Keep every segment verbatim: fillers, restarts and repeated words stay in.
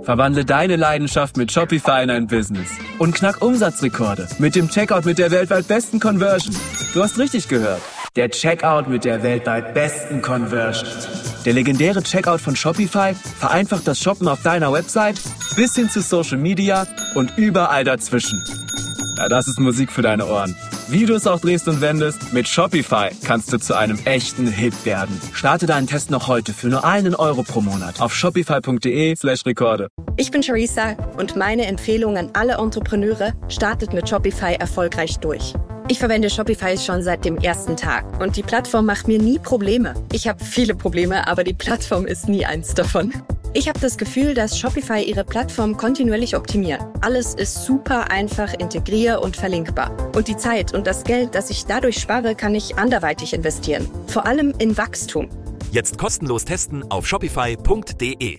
Verwandle deine Leidenschaft mit Shopify in ein Business und knack Umsatzrekorde mit dem Checkout mit der weltweit besten Conversion. Du hast richtig gehört. Der Checkout mit der weltweit besten Conversion. Der legendäre Checkout von Shopify vereinfacht das Shoppen auf deiner Website bis hin zu Social Media und überall dazwischen. Ja, das ist Musik für deine Ohren. Wie du es auch drehst und wendest, mit Shopify kannst du zu einem echten Hit werden. Starte deinen Test noch heute für nur einen Euro pro Monat auf shopify.de slash Rekorde. Ich bin Charissa und meine Empfehlung an alle Entrepreneure: startet mit Shopify erfolgreich durch. Ich verwende Shopify schon seit dem ersten Tag und die Plattform macht mir nie Probleme. Ich habe viele Probleme, aber die Plattform ist nie eins davon. Ich habe das Gefühl, dass Shopify ihre Plattform kontinuierlich optimiert. Alles ist super einfach integrier- und verlinkbar. Und die Zeit und das Geld, das ich dadurch spare, kann ich anderweitig investieren. Vor allem in Wachstum. Jetzt kostenlos testen auf shopify punkt de.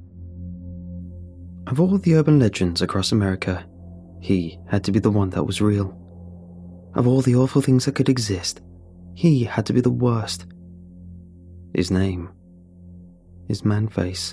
Of all the urban legends across America, he had to be the one that was real. Of all the awful things that could exist, he had to be the worst. His name is Man-Face.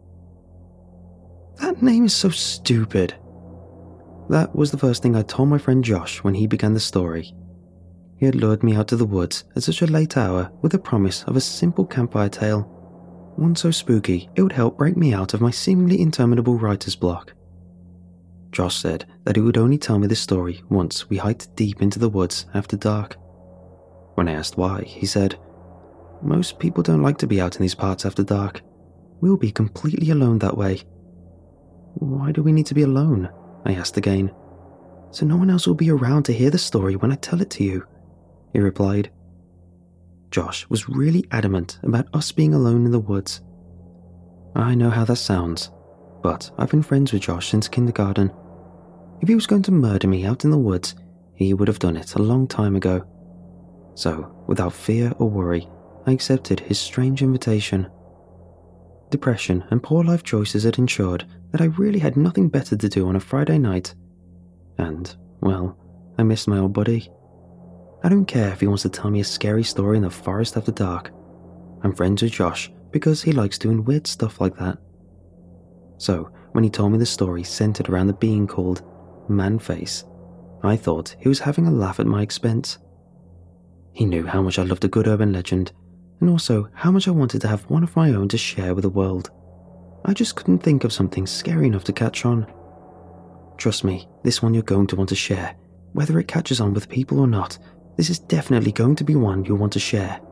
That name is so stupid. That was the first thing I told my friend Josh when he began the story. He had lured me out to the woods at such a late hour with the promise of a simple campfire tale, one so spooky it would help break me out of my seemingly interminable writer's block. Josh said that he would only tell me the story once we hiked deep into the woods after dark. When I asked why, he said, "Most people don't like to be out in these parts after dark. We'll be completely alone that way." "Why do we need to be alone?" I asked again. "So no one else will be around to hear the story when I tell it to you," he replied. Josh was really adamant about us being alone in the woods. I know how that sounds, but I've been friends with Josh since kindergarten. If he was going to murder me out in the woods, he would have done it a long time ago. So, without fear or worry, I accepted his strange invitation. Depression and poor life choices had ensured that I really had nothing better to do on a Friday night. And, well, I missed my old buddy. I don't care if he wants to tell me a scary story in the forest after dark. I'm friends with Josh because he likes doing weird stuff like that. So, when he told me the story centered around the being called Man-Face, I thought he was having a laugh at my expense. He knew how much I loved a good urban legend, and also how much I wanted to have one of my own to share with the world. I just couldn't think of something scary enough to catch on. Trust me, this one you're going to want to share. Whether it catches on with people or not, this is definitely going to be one you'll want to share.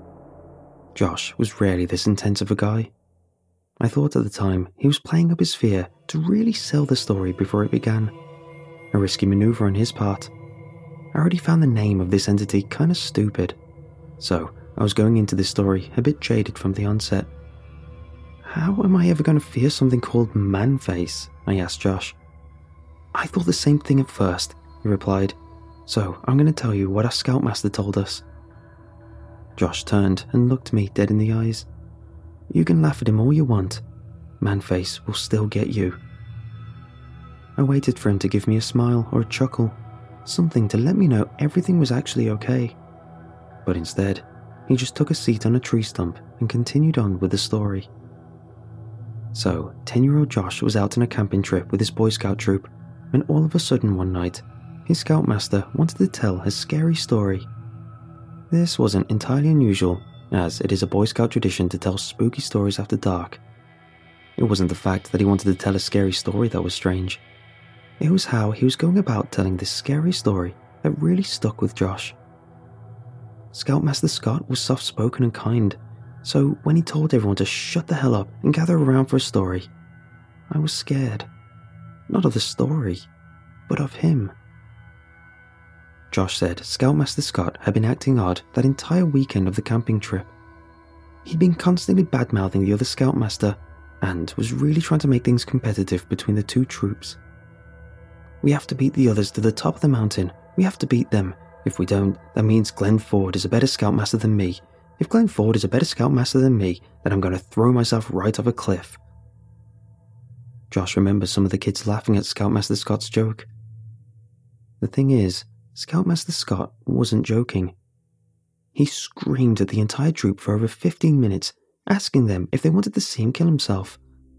Josh was rarely this intense of a guy. I thought at the time he was playing up his fear to really sell the story before it began. A risky maneuver on his part. I already found the name of this entity kind of stupid, so I was going into this story a bit jaded from the onset. "How am I ever going to fear something called Man-Face?" I asked Josh. "I thought the same thing at first," he replied, "so I'm going to tell you what our scoutmaster told us." Josh turned and looked me dead in the eyes. "You can laugh at him all you want. Man-Face will still get you." I waited for him to give me a smile or a chuckle, something to let me know everything was actually okay. But instead, he just took a seat on a tree stump and continued on with the story. So, ten-year-old Josh was out on a camping trip with his Boy Scout troop, and all of a sudden one night, his scoutmaster wanted to tell a scary story. This wasn't entirely unusual, as it is a Boy Scout tradition to tell spooky stories after dark. It wasn't the fact that he wanted to tell a scary story that was strange. It was how he was going about telling this scary story that really stuck with Josh. Scoutmaster Scott was soft-spoken and kind, so when he told everyone to shut the hell up and gather around for a story, I was scared. Not of the story, but of him. Josh said Scoutmaster Scott had been acting odd that entire weekend of the camping trip. He'd been constantly bad-mouthing the other Scoutmaster and was really trying to make things competitive between the two troops. "We have to beat the others to the top of the mountain. We have to beat them. If we don't, that means Glenn Ford is a better Scoutmaster than me. If Glenn Ford is a better Scoutmaster than me, then I'm going to throw myself right off a cliff." Josh remembers some of the kids laughing at Scoutmaster Scott's joke. The thing is, Scoutmaster Scott wasn't joking. He screamed at the entire troop for over fifteen minutes, asking them if they wanted to see him kill himself.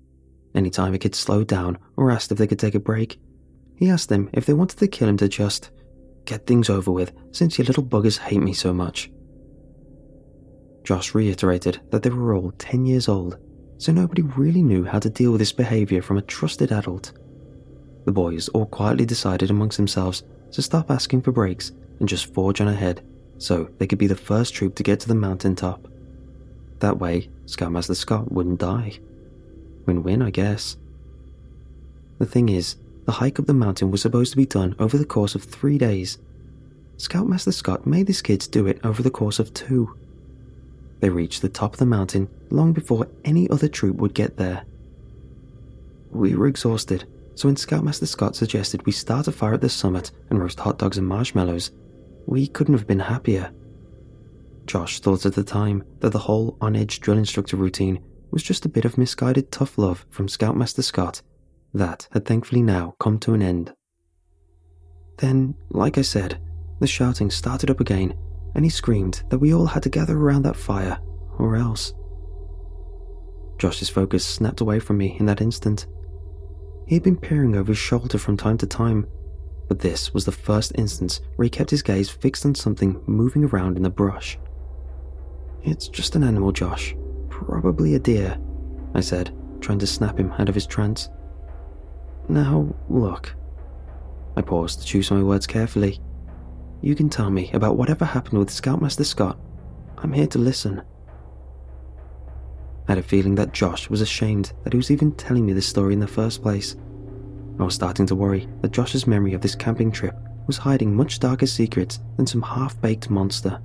Anytime a kid slowed down or asked if they could take a break, he asked them if they wanted to kill him to just get things over with since you little buggers hate me so much. Josh reiterated that they were all ten years old, so nobody really knew how to deal with this behaviour from a trusted adult. The boys all quietly decided amongst themselves to stop asking for breaks and just forge on ahead so they could be the first troop to get to the mountaintop. That way, Scoutmaster Scott wouldn't die. Win-win, I guess. The thing is, the hike up the mountain was supposed to be done over the course of three days. Scoutmaster Scott made his kids do it over the course of two. They reached the top of the mountain long before any other troop would get there. We were exhausted, so when Scoutmaster Scott suggested we start a fire at the summit and roast hot dogs and marshmallows, we couldn't have been happier. Josh thought at the time that the whole on-edge drill instructor routine was just a bit of misguided tough love from Scoutmaster Scott that had thankfully now come to an end. Then, like I said, the shouting started up again, and he screamed that we all had to gather around that fire, or else. Josh's focus snapped away from me in that instant. He had been peering over his shoulder from time to time, but this was the first instance where he kept his gaze fixed on something moving around in the brush. "It's just an animal, Josh. Probably a deer," I said, trying to snap him out of his trance. "Now, look." I paused to choose my words carefully. "You can tell me about whatever happened with Scoutmaster Scott. I'm here to listen." I had a feeling that Josh was ashamed that he was even telling me this story in the first place. I was starting to worry that Josh's memory of this camping trip was hiding much darker secrets than some half-baked monster.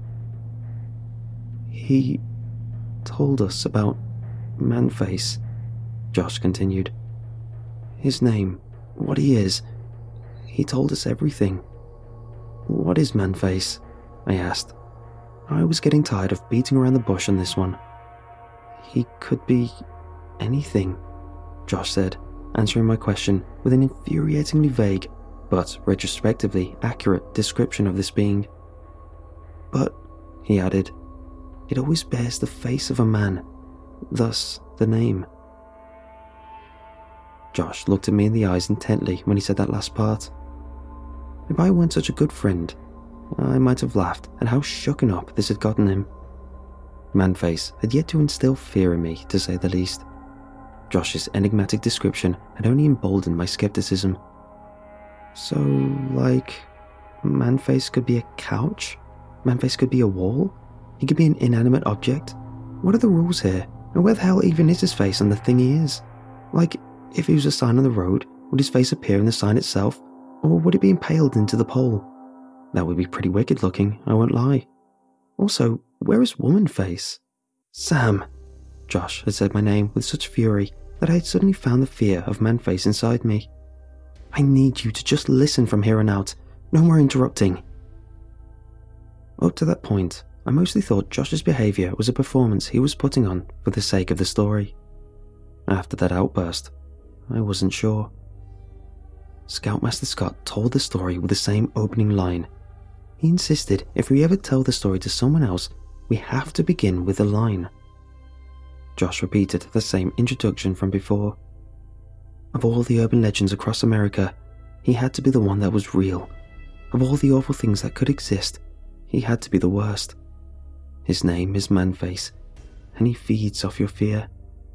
"He told us about Manface," Josh continued. "His name, what he is. He told us everything." "What is Manface?" I asked. I was getting tired of beating around the bush on this one. "He could be anything," Josh said, answering my question with an infuriatingly vague, but retrospectively accurate description of this being. "But," he added, "it always bears the face of a man, thus the name." Josh looked at me in the eyes intently when he said that last part. If I weren't such a good friend, I might have laughed at how shooken up this had gotten him. Manface had yet to instill fear in me, to say the least. Josh's enigmatic description had only emboldened my skepticism. "So, like, Manface could be a couch? Manface could be a wall? He could be an inanimate object? What are the rules here? And where the hell even is his face on the thing he is? Like, if he was a sign on the road, would his face appear in the sign itself? Or would it be impaled into the pole? That would be pretty wicked looking, I won't lie. Also, where is Womanface?" "Sam!" Josh had said my name with such fury that I had suddenly found the fear of Manface inside me. "I need you to just listen from here on out. No more interrupting." Up to that point, I mostly thought Josh's behaviour was a performance he was putting on for the sake of the story. After that outburst, I wasn't sure. Scoutmaster Scott told the story with the same opening line. He insisted if we ever tell the story to someone else, we have to begin with the line. Josh repeated the same introduction from before. Of all the urban legends across America, he had to be the one that was real. Of all the awful things that could exist, he had to be the worst. His name is Manface, and he feeds off your fear.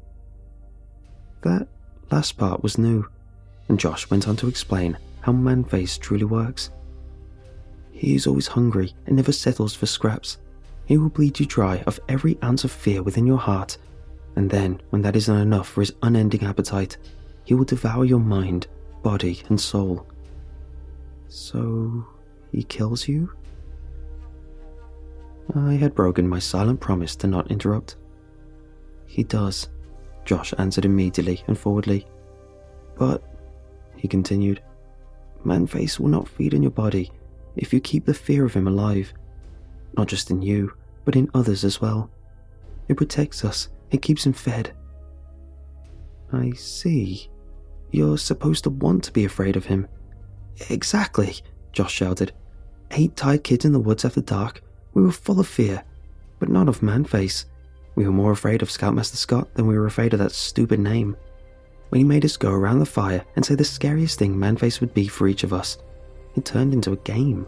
That last part was new, and Josh went on to explain how Manface truly works. He is always hungry and never settles for scraps. He will bleed you dry of every ounce of fear within your heart, and then, when that isn't enough for his unending appetite, he will devour your mind, body, and soul. So, he kills you? I had broken my silent promise to not interrupt. He does, Josh answered immediately and forwardly. But, he continued, Manface will not feed on your body if you keep the fear of him alive. Not just in you, but in others as well. It protects us, it keeps him fed. I see. You're supposed to want to be afraid of him. Exactly, Josh shouted. Eight tired kids in the woods after dark. We were full of fear, but not of Manface. We were more afraid of Scoutmaster Scott than we were afraid of that stupid name. when he made us go around the fire and say the scariest thing Manface would be for each of us. It turned into a game.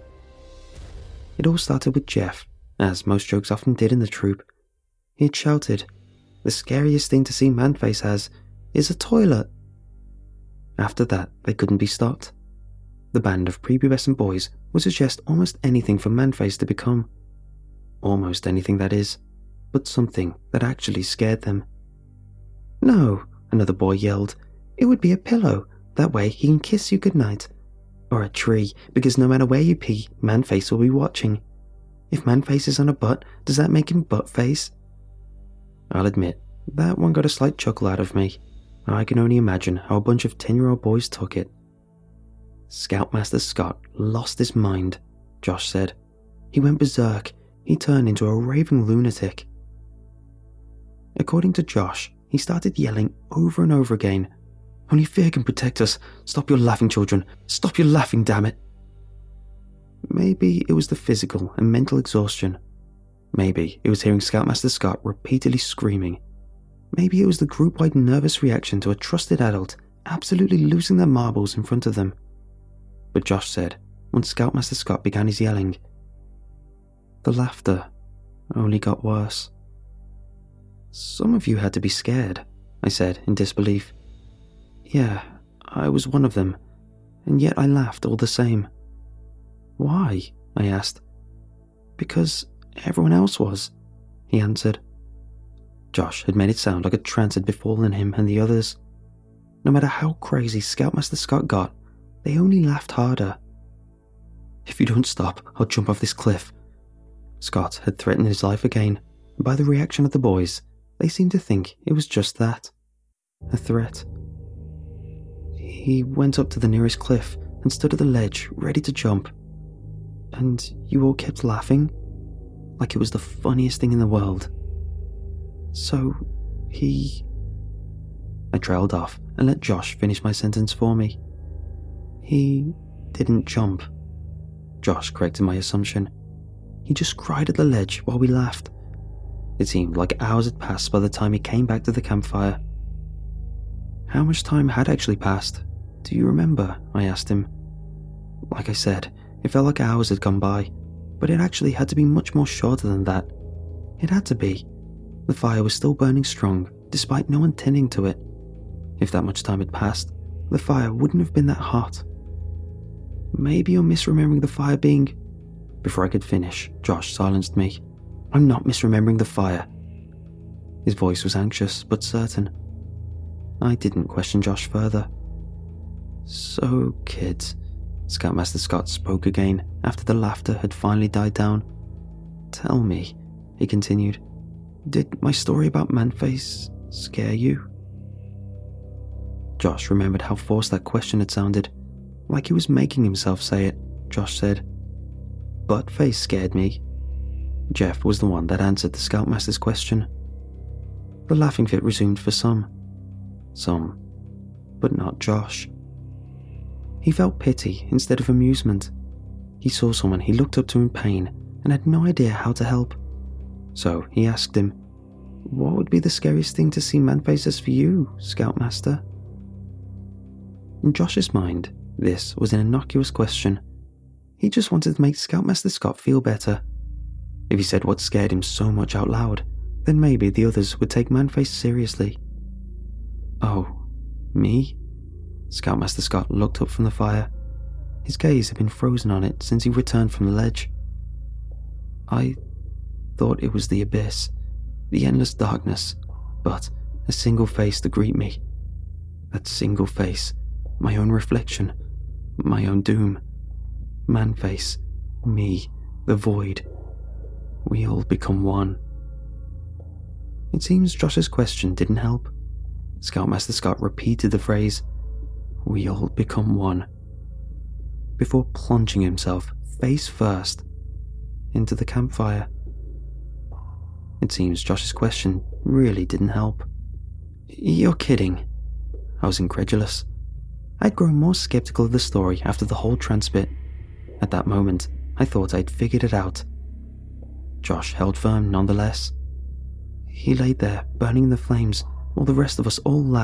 It all started with Jeff, as most jokes often did in the troupe. He had shouted, "The scariest thing to see Manface as is a toilet." After that, they couldn't be stopped. The band of prepubescent boys would suggest almost anything for Manface to become. Almost anything, that is, but something that actually scared them. "No," another boy yelled. "It would be a pillow. That way he can kiss you goodnight. Or a tree, because no matter where you pee, Manface will be watching. If Manface is on a butt, does that make him Buttface?" I'll admit, that one got a slight chuckle out of me. I can only imagine how a bunch of ten-year-old boys took it. "Scoutmaster Scott lost his mind," Josh said. "He went berserk. He turned into a raving lunatic." According to Josh, he started yelling over and over again, "Only fear can protect us. Stop your laughing, children. Stop your laughing, damn it." Maybe it was the physical and mental exhaustion. Maybe it was hearing Scoutmaster Scott repeatedly screaming. Maybe it was the group-wide nervous reaction to a trusted adult absolutely losing their marbles in front of them. But Josh said, once Scoutmaster Scott began his yelling, the laughter only got worse. "Some of you had to be scared," I said in disbelief. "Yeah, I was one of them, and yet I laughed all the same." "Why?" I asked. "Because everyone else was," he answered. Josh had made it sound like a trance had befallen him and the others. No matter how crazy Scoutmaster Scott got, they only laughed harder. "If you don't stop, I'll jump off this cliff." Scott had threatened his life again, and by the reaction of the boys, they seemed to think it was just that, a threat. He went up to the nearest cliff and stood at the ledge, ready to jump. And you all kept laughing, like it was the funniest thing in the world. So, he... I trailed off and let Josh finish my sentence for me. "He didn't jump," Josh corrected my assumption. "He just cried at the ledge while we laughed." It seemed like hours had passed by the time he came back to the campfire. "How much time had actually passed? Do you remember?" I asked him. Like I said, it felt like hours had gone by, but it actually had to be much more shorter than that. It had to be. The fire was still burning strong, despite no one tending to it. If that much time had passed, the fire wouldn't have been that hot. "Maybe you're misremembering the fire being..." Before I could finish, Josh silenced me. "I'm not misremembering the fire." His voice was anxious, but certain. I didn't question Josh further. "So, kids," Scoutmaster Scott spoke again after the laughter had finally died down. "Tell me," he continued, "did my story about Manface scare you?" Josh remembered how forced that question had sounded, like he was making himself say it. Josh said, "Buttface scared me." Jeff was the one that answered the Scoutmaster's question. The laughing fit resumed for some. Some, but not Josh. He felt pity instead of amusement. He saw someone he looked up to in pain and had no idea how to help. So he asked him, "What would be the scariest thing to see Manface as for you, Scoutmaster?" In Josh's mind, this was an innocuous question. He just wanted to make Scoutmaster Scott feel better. If he said what scared him so much out loud, then maybe the others would take Manface seriously. "Oh, me?" Scoutmaster Scott looked up from the fire. His gaze had been frozen on it since he returned from the ledge. "I thought it was the abyss, the endless darkness, but a single face to greet me. That single face, my own reflection, my own doom. Manface, me, the void. We all become one." It seems Josh's question didn't help. Scoutmaster Scott repeated the phrase, "We all become one," before plunging himself face first into the campfire. It seems Josh's question really didn't help. "You're kidding." I was incredulous. I'd grown more skeptical of the story after the whole trance bit. At that moment, I thought I'd figured it out. Josh held firm nonetheless. He lay there, burning in the flames, while the rest of us all laughed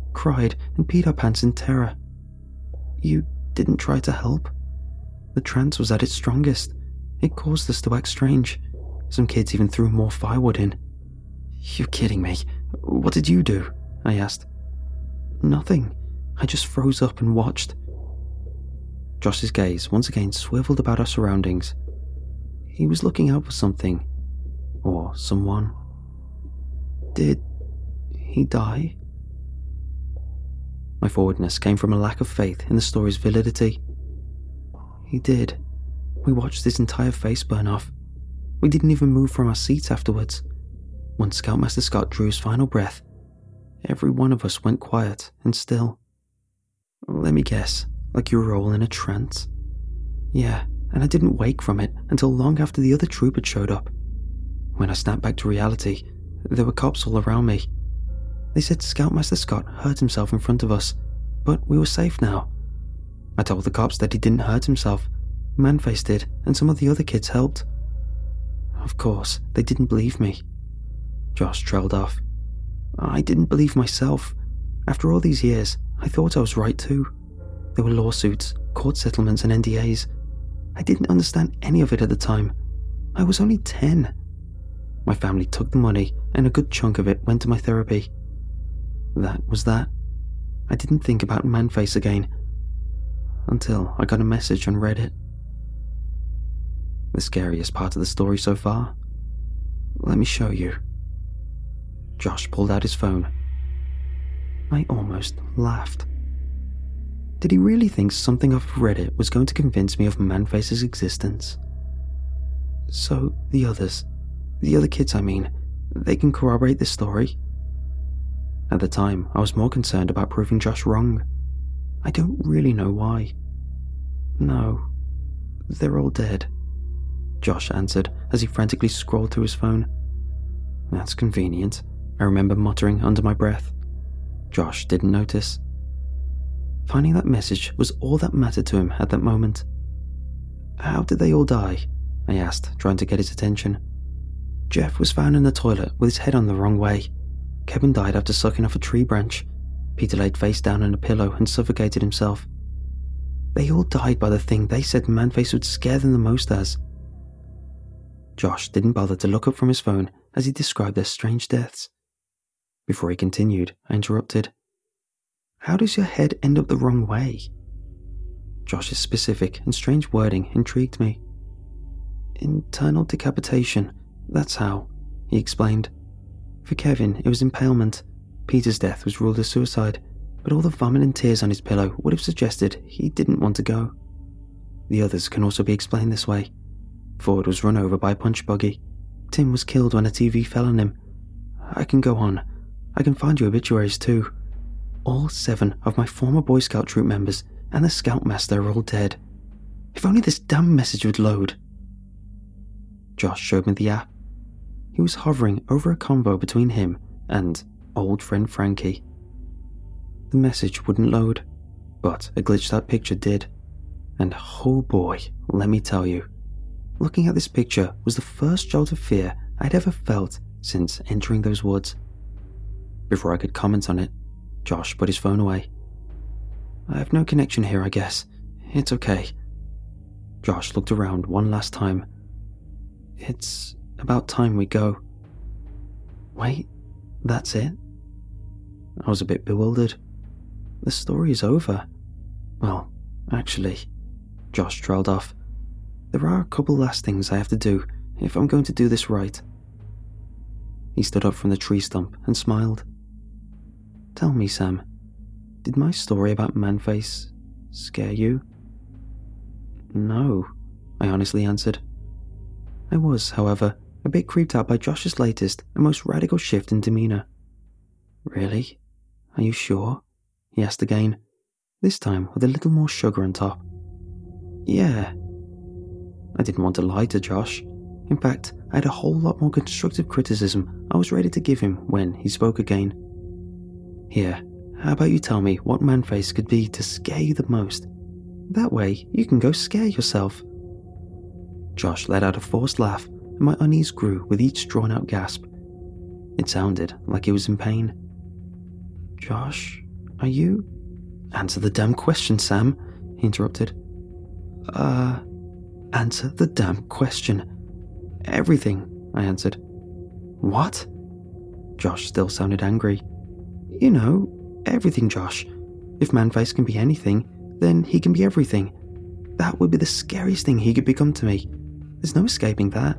cried and peed our pants in terror. You didn't try to help? The trance was at its strongest. It caused us to act strange. Some kids even threw more firewood in. You're kidding me. What did you do? I asked. Nothing. I just froze up and watched. Josh's gaze once again swiveled about our surroundings. He was looking out for something. Or someone. Did he die? My forwardness came from a lack of faith in the story's validity. He did. We watched his entire face burn off. We didn't even move from our seats afterwards. Once Scoutmaster Scott drew his final breath, every one of us went quiet and still. Let me guess, like you were all in a trance? Yeah, and I didn't wake from it until long after the other troop had showed up. When I snapped back to reality, there were cops all around me. They said Scoutmaster Scott hurt himself in front of us, but we were safe now. I told the cops that he didn't hurt himself. Manface did, and some of the other kids helped. Of course, they didn't believe me. Josh trailed off. I didn't believe myself. After all these years, I thought I was right too. There were lawsuits, court settlements and N D As. I didn't understand any of it at the time. I was only ten. My family took the money, and a good chunk of it went to my therapy. That was that. I didn't think about Manface again. Until I got a message on Reddit. The scariest part of the story so far? Let me show you. Josh pulled out his phone. I almost laughed. Did he really think something off Reddit was going to convince me of Manface's existence? So, the others, the other kids I mean, they can corroborate this story? At the time, I was more concerned about proving Josh wrong. I don't really know why. No, they're all dead, Josh answered as he frantically scrolled through his phone. That's convenient, I remember muttering under my breath. Josh didn't notice. Finding that message was all that mattered to him at that moment. How did they all die? I asked, trying to get his attention. Jeff was found in the toilet with his head on the wrong way. Kevin died after sucking off a tree branch. Peter laid face down on a pillow and suffocated himself. They all died by the thing they said Manface would scare them the most as. Josh didn't bother to look up from his phone as he described their strange deaths. Before he continued, I interrupted. How does your head end up the wrong way? Josh's specific and strange wording intrigued me. Internal decapitation, that's how, he explained. For Kevin, it was impalement. Peter's death was ruled as suicide, but all the vomit and tears on his pillow would have suggested he didn't want to go. The others can also be explained this way. Ford was run over by a punch buggy. Tim was killed when a T V fell on him. I can go on. I can find you obituaries too. All seven of my former Boy Scout troop members and the Scoutmaster are all dead. If only this damn message would load. Josh showed me the app. He was hovering over a convo between him and old friend Frankie. The message wouldn't load, but a glitched out picture did. And oh boy, let me tell you, looking at this picture was the first jolt of fear I'd ever felt since entering those woods. Before I could comment on it, Josh put his phone away. I have no connection here, I guess. It's okay. Josh looked around one last time. It's about time we go. Wait, that's it? I was a bit bewildered. The story is over. Well, actually, Josh trailed off. There are a couple last things I have to do if I'm going to do this right. He stood up from the tree stump and smiled. Tell me, Sam, did my story about Manface scare you? No, I honestly answered. I was, however, a bit creeped out by Josh's latest and most radical shift in demeanour. Really? Are you sure? He asked again, this time with a little more sugar on top. Yeah. I didn't want to lie to Josh. In fact, I had a whole lot more constructive criticism I was ready to give him when he spoke again. Here, how about you tell me what Manface could be to scare you the most? That way, you can go scare yourself. Josh let out a forced laugh, and my unease grew with each drawn-out gasp. It sounded like he was in pain. Josh, Are you? Answer the damn question, Sam, he interrupted. Uh, answer the damn question. Everything, I answered. What? Josh still sounded angry. You know, everything, Josh. If Manface can be anything, then he can be everything. That would be the scariest thing he could become to me. There's no escaping that.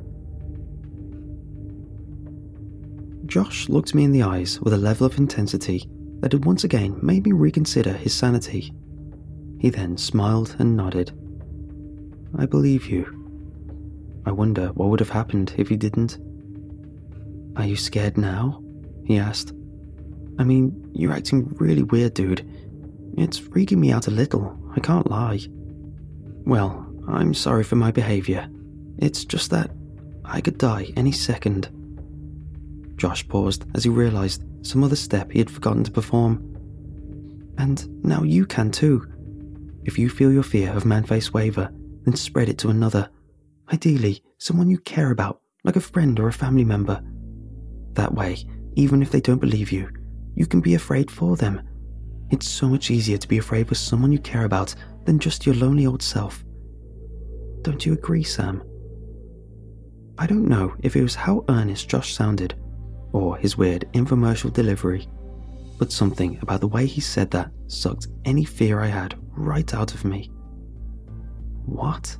Josh looked me in the eyes with a level of intensity that had once again made me reconsider his sanity. He then smiled and nodded. I believe you. I wonder what would have happened if he didn't. Are you scared now? He asked. I mean, you're acting really weird, dude. It's freaking me out a little, I can't lie. Well, I'm sorry for my behaviour. It's just that I could die any second. Josh paused as he realised some other step he had forgotten to perform. And now you can too. If you feel your fear of Manface waver, then spread it to another. Ideally, someone you care about, like a friend or a family member. That way, even if they don't believe you, you can be afraid for them. It's so much easier to be afraid for someone you care about than just your lonely old self. Don't you agree, Sam? I don't know if it was how earnest Josh sounded, or his weird infomercial delivery, but something about the way he said that sucked any fear I had right out of me. What?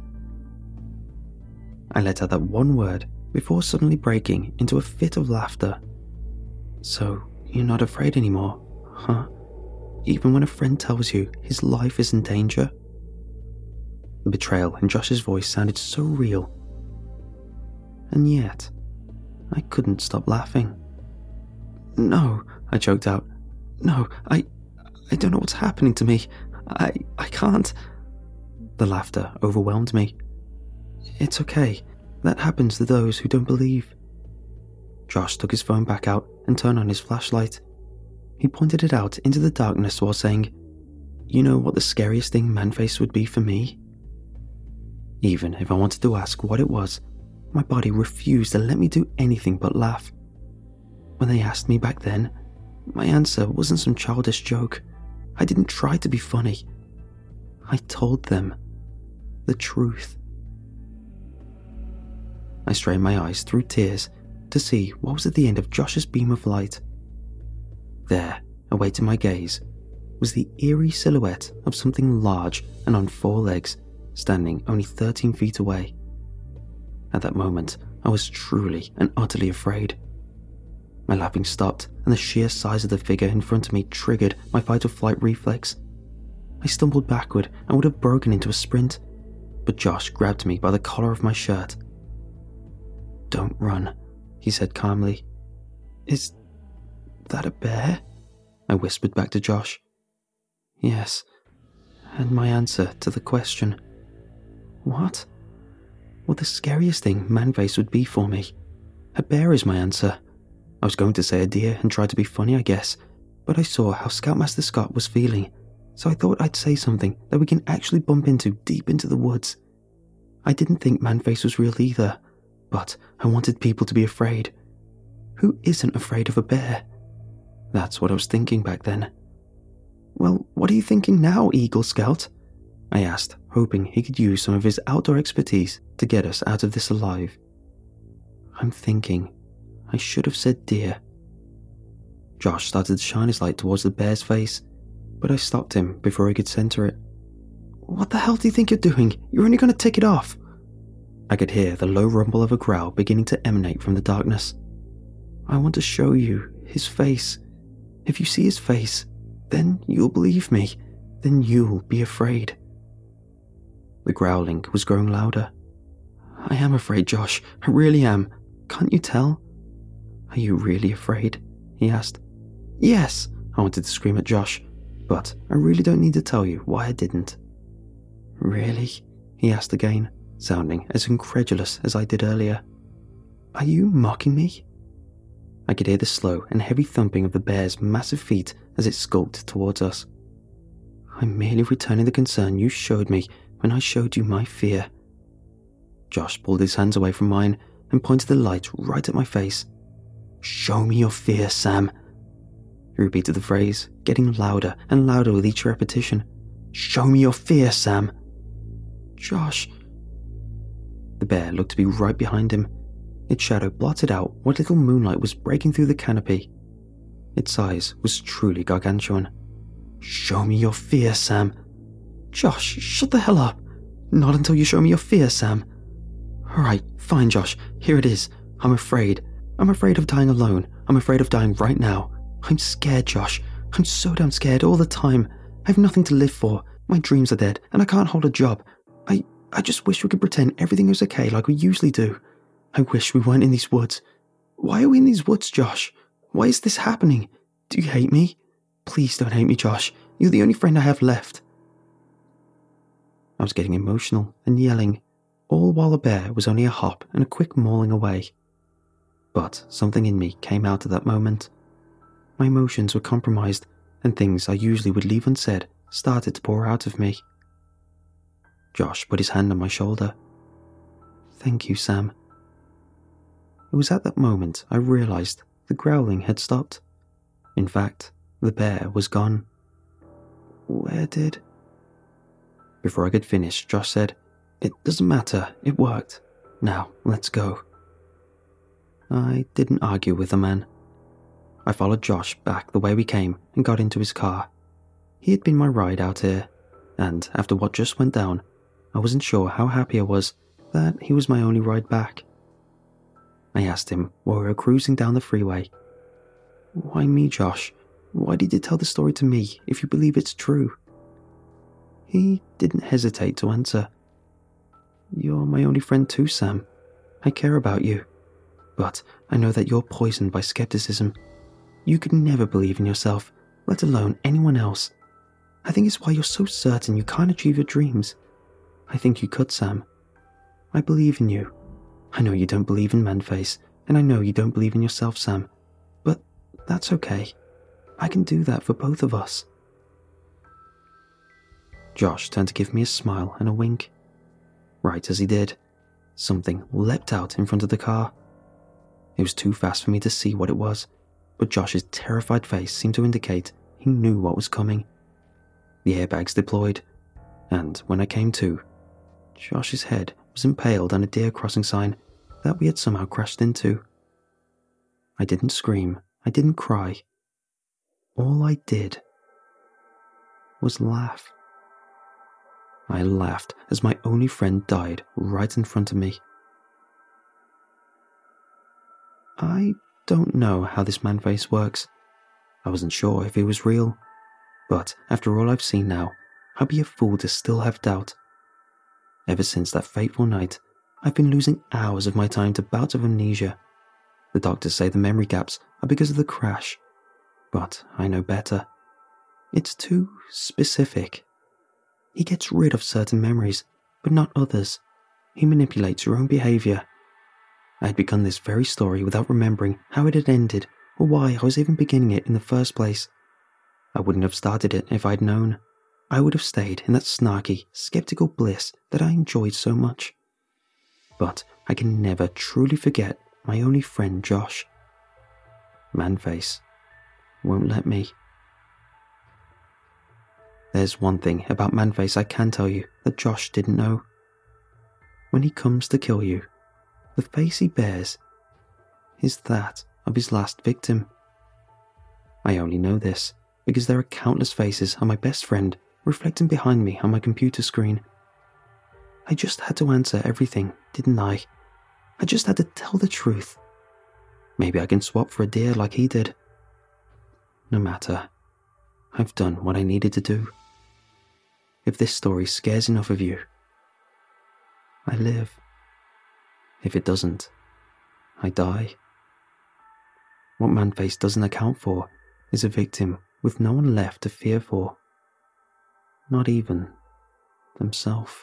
I let out that one word before suddenly breaking into a fit of laughter. So, you're not afraid anymore, huh? Even when a friend tells you his life is in danger? The betrayal in Josh's voice sounded so real. And yet, I couldn't stop laughing. No, I choked out. No, I... I don't know what's happening to me. I... I can't... The laughter overwhelmed me. It's okay. That happens to those who don't believe. Josh took his phone back out and turned on his flashlight. He pointed it out into the darkness while saying, You know what the scariest thing Manface would be for me? Even if I wanted to ask what it was, my body refused to let me do anything but laugh. When they asked me back then, my answer wasn't some childish joke. I didn't try to be funny. I told them the truth. I strained my eyes through tears to see what was at the end of Josh's beam of light. There, awaiting my gaze, was the eerie silhouette of something large and on four legs, standing only thirteen feet away. At that moment, I was truly and utterly afraid. My laughing stopped, and the sheer size of the figure in front of me triggered my fight-or-flight reflex. I stumbled backward and would have broken into a sprint, but Josh grabbed me by the collar of my shirt. Don't run, he said calmly. Is that a bear? I whispered back to Josh. Yes, and my answer to the question. What? Well, the scariest thing Manface would be for me. A bear is my answer. I was going to say a deer and try to be funny, I guess, but I saw how Scoutmaster Scott was feeling, so I thought I'd say something that we can actually bump into deep into the woods. I didn't think Manface was real either, but I wanted people to be afraid. Who isn't afraid of a bear? That's what I was thinking back then. Well, what are you thinking now, Eagle Scout? I asked, hoping he could use some of his outdoor expertise to get us out of this alive. I'm thinking I should have said deer. Josh started to shine his light towards the bear's face, but I stopped him before he could center it. What the hell do you think you're doing? You're only going to take it off. I could hear the low rumble of a growl beginning to emanate from the darkness. I want to show you his face. If you see his face, then you'll believe me. Then you'll be afraid. The growling was growing louder. I am afraid, Josh. I really am. Can't you tell? Are you really afraid? He asked. Yes, I wanted to scream at Josh, but I really don't need to tell you why I didn't. Really? He asked again, sounding as incredulous as I did earlier. Are you mocking me? I could hear the slow and heavy thumping of the bear's massive feet as it skulked towards us. I'm merely returning the concern you showed me when I showed you my fear. Josh pulled his hands away from mine and pointed the light right at my face. Show me your fear, Sam. He He repeated the phrase, getting louder and louder with each repetition. "Show me your fear, Sam." "Josh." The bear looked to be right behind him. Its shadow blotted out what little moonlight was breaking through the canopy. Its size was truly gargantuan. "Show me your fear, Sam." "Josh, shut the hell up. Not until you show me your fear, Sam." "Alright, fine, Josh. Here it is. I'm afraid. I'm afraid of dying alone. I'm afraid of dying right now. I'm scared, Josh. I'm so damn scared all the time. I have nothing to live for. My dreams are dead, and I can't hold a job. I, I just wish we could pretend everything is okay like we usually do. I wish we weren't in these woods. Why are we in these woods, Josh? Why is this happening? Do you hate me? Please don't hate me, Josh. You're the only friend I have left." I was getting emotional and yelling, all while the bear was only a hop and a quick mauling away. But something in me came out at that moment. My emotions were compromised, and things I usually would leave unsaid started to pour out of me. Josh put his hand on my shoulder. "Thank you, Sam." It was at that moment I realized the growling had stopped. In fact, the bear was gone. "Where did—" Before I could finish, Josh said, "It doesn't matter, it worked. Now, let's go." I didn't argue with the man. I followed Josh back the way we came and got into his car. He had been my ride out here, and after what just went down, I wasn't sure how happy I was that he was my only ride back. I asked him while we were cruising down the freeway, "Why me, Josh? Why did you tell the story to me if you believe it's true?" He didn't hesitate to answer. "You're my only friend too, Sam. I care about you. But I know that you're poisoned by skepticism. You could never believe in yourself, let alone anyone else. I think it's why you're so certain you can't achieve your dreams. I think you could, Sam. I believe in you. I know you don't believe in Manface, and I know you don't believe in yourself, Sam. But that's okay. I can do that for both of us." Josh turned to give me a smile and a wink. Right as he did, something leapt out in front of the car. It was too fast for me to see what it was, but Josh's terrified face seemed to indicate he knew what was coming. The airbags deployed, and when I came to, Josh's head was impaled on a deer crossing sign that we had somehow crashed into. I didn't scream, I didn't cry. All I did was laugh. I laughed as my only friend died right in front of me. I don't know how this Manface works. I wasn't sure if he was real, but after all I've seen now, I'd be a fool to still have doubt. Ever since that fateful night, I've been losing hours of my time to bouts of amnesia. The doctors say the memory gaps are because of the crash, but I know better. It's too specific. He gets rid of certain memories, but not others. He manipulates your own behavior. I had begun this very story without remembering how it had ended or why I was even beginning it in the first place. I wouldn't have started it if I'd known. I would have stayed in that snarky, skeptical bliss that I enjoyed so much. But I can never truly forget my only friend, Josh. Manface won't let me. There's one thing about Manface I can tell you that Josh didn't know. When he comes to kill you, the face he bears is that of his last victim. I only know this because there are countless faces of my best friend reflecting behind me on my computer screen. I just had to answer everything, didn't I? I just had to tell the truth. Maybe I can swap for a deer like he did. No matter. I've done what I needed to do. If this story scares enough of you, I live. If it doesn't, I die. What Manface doesn't account for is a victim with no one left to fear for. Not even themselves.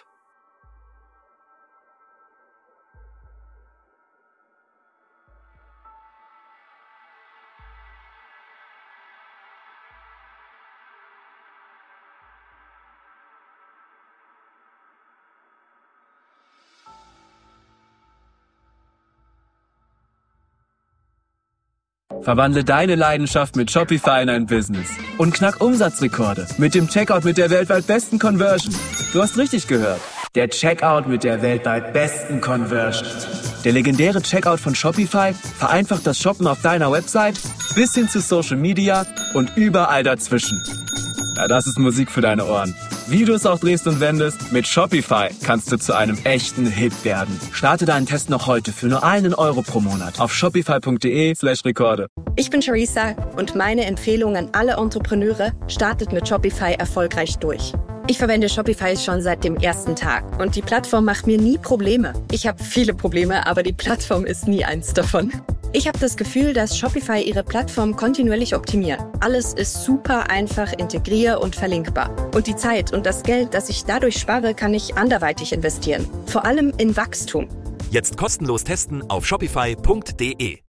Verwandle deine Leidenschaft mit Shopify in ein Business und knack Umsatzrekorde mit dem Checkout mit der weltweit besten Conversion. Du hast richtig gehört. Der Checkout mit der weltweit besten Conversion. Der legendäre Checkout von Shopify vereinfacht das Shoppen auf deiner Website bis hin zu Social Media und überall dazwischen. Ja, das ist Musik für deine Ohren. Wie du es auch drehst und wendest, mit Shopify kannst du zu einem echten Hit werden. Starte deinen Test noch heute für nur einen Euro pro Monat auf shopify.de slash Rekorde. Ich bin Charissa und meine Empfehlung an alle Entrepreneure: startet mit Shopify erfolgreich durch. Ich verwende Shopify schon seit dem ersten Tag und die Plattform macht mir nie Probleme. Ich habe viele Probleme, aber die Plattform ist nie eins davon. Ich habe das Gefühl, dass Shopify ihre Plattform kontinuierlich optimiert. Alles ist super einfach integrier- und verlinkbar. Und die Zeit und das Geld, das ich dadurch spare, kann ich anderweitig investieren. Vor allem in Wachstum. Jetzt kostenlos testen auf shopify punkt de.